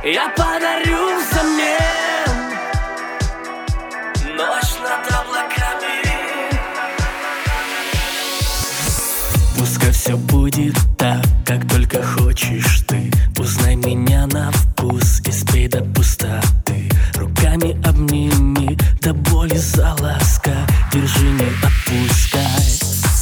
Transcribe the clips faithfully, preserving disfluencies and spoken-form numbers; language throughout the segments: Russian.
Я подарю взамен ночь над облаками. Пускай все будет так, как только хочешь ты. Узнай меня на вкус и спей до пустоты. Руками обними до боли заласкай. Держи, не отпускай.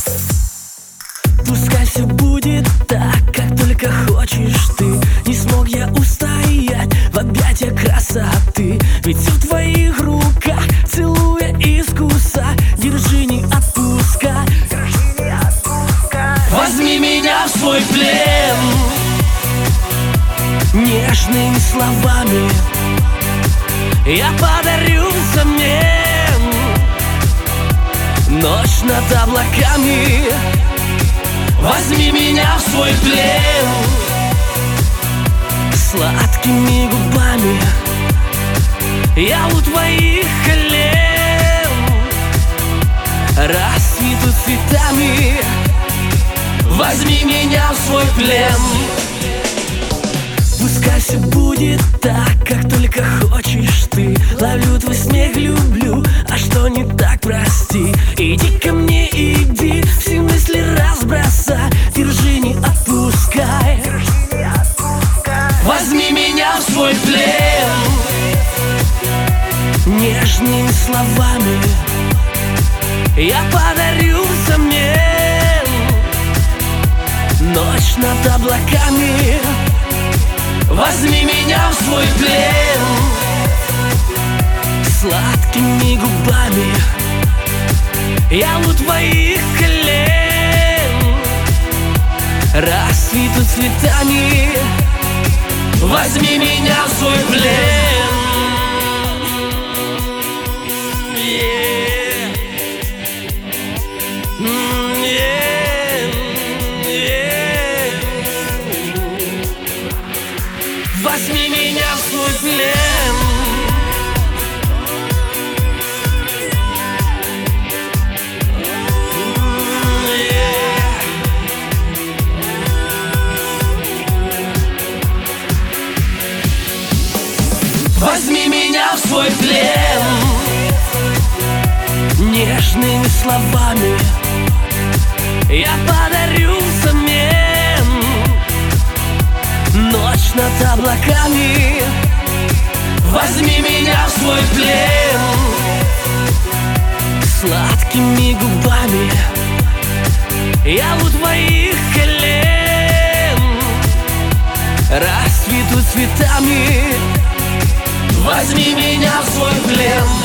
Пускай все будет так, как только хочешь ты. Не смог я устоять в объятиях красоты. Ведь все в твоих руках, целуя искуса. Держи, не отпускай. Возьми меня в свой плен нежными словами. Я подарю взамен ночь над облаками. Возьми меня в свой плен сладкими губами. Я у твоих колен расцвету цветами. Возьми меня в свой плен. Пускай все будет так, как только хочешь ты. Ловлю твой смех, люблю, а что не так, прости. Иди ко мне, иди, все мысли разбросай. Держи, не отпускай. Возьми меня в свой плен нежными словами. Я подарю взамен ночь над облаками. Возьми меня в свой плен сладкими губами. Я у твоих колен расцвету цветами. Возьми меня в свой плен. Yeah. Mm, yeah. Yeah. Возьми меня в свой плен. Возьми меня в свой плен нежными словами. Я подарю взамен ночь над облаками. Возьми меня в свой плен сладкими губами. Я у твоих колен расцвету цветами. Возьми меня в свой плен.